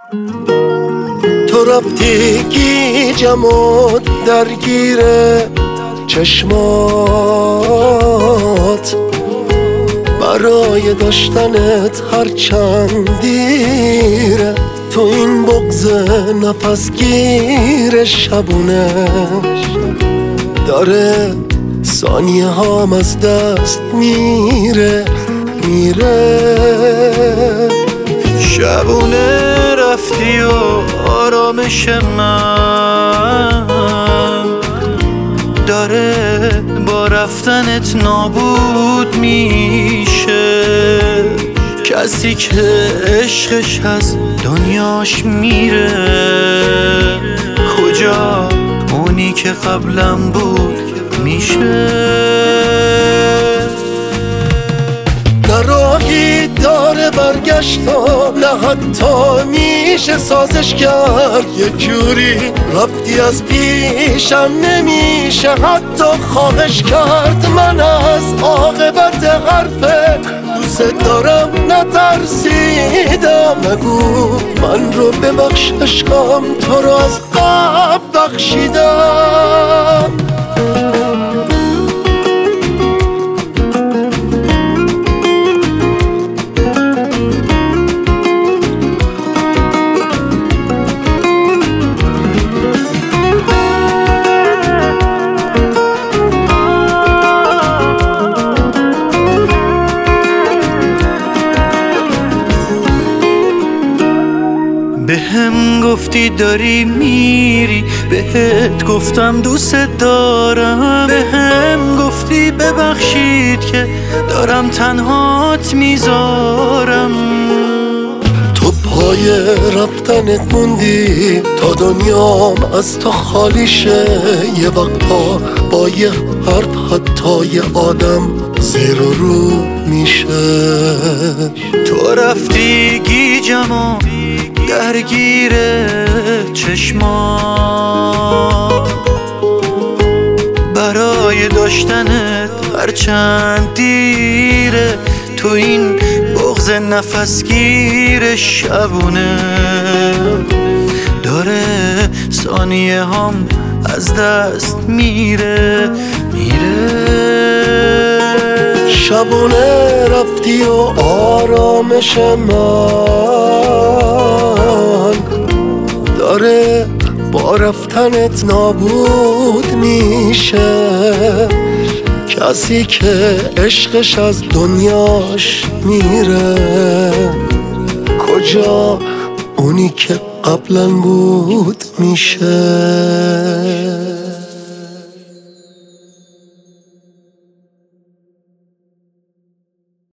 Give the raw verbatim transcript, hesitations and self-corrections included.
تو رفتی گیجم و درگیر چشمات، برای داشتنت هر چند دیره، تو این بغض نفس گیر شبونه داره ثانیه هام از دست میره میره. شبونه رفتی و آرامش من داره با رفتنت نابود میشه. کسی که عشقش از دنیاش میره، کجا اونی که قبلم بود میشه. نه راهی داره برگشت و نه حتی میشه سازش کرد. یه جوری رفتی از پیشم نمیشه حتی خواهش کرد. من از عاقبت حرف دوست دارم نترسیدم. نگو من رو ببخش عشقم، تو رو از قبل بخشیدم. به هم گفتی داری میری، بهت گفتم دوست دارم. به هم گفتی ببخشید که دارم تنهات میذارم. تو پای رفتنت موندی تا دنیام از تو خالی شه. یه وقتا با یه حرف حتی یه آدم زیر و رو میشه. تو رفتی گیجم و درگیر چشمات، برای داشتنت هر چند دیره، تو این بغض نفسگیر شبونه داره ثانیه هم از دست میره میره. شبونه رفتی و آرامش من داره با رفتنت نابود میشه. کسی که عشقش از دنیاش میره، کجا اونی که قبلا بود میشه.